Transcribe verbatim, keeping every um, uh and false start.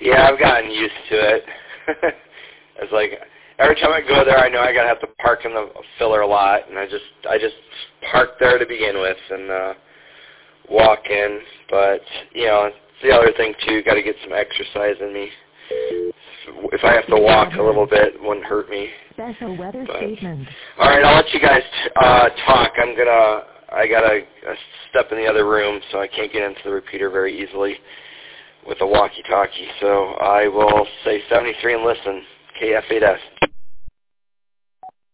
Yeah, I've gotten used to it. It's like every time I go there, I know I gotta have to park in the filler lot, and I just I just park there to begin with and uh, walk in. But you know, it's the other thing too. Got to get some exercise in me. If I have to walk a little bit, it wouldn't hurt me. Special weather but, statement. All right, I'll let you guys uh, talk. I'm gonna. I gotta uh, step in the other room, so I can't get into the repeater very easily with a walkie-talkie. So I will say seventy-three and listen. K F eight S.